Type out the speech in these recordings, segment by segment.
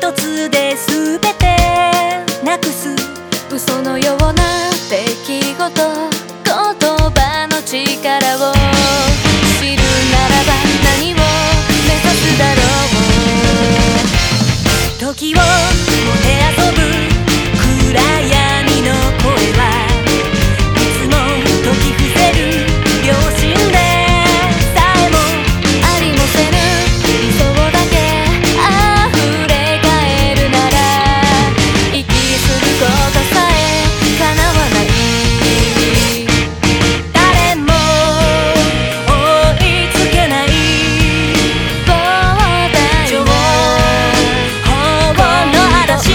一つで全てなくす嘘のような出来事、言葉の力を知るならば何を目指すだろう。時をもてあそぶ暗闇の声はいつも解き伏せる両親でさえもありもせぬ理想だけ溢れ返るなら息することさえ叶わない。誰も追いつけない膨大情報の嵐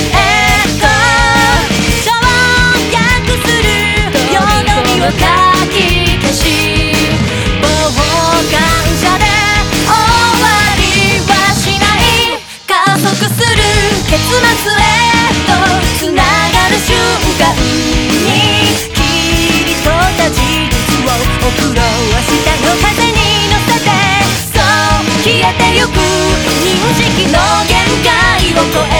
省略するよどみをかき消し傍観者で終わりはしない。加速する結末へとつながる瞬間に切り取った事実を送ろう。明日の風に乗せてそう消えてゆく認識の限界を超え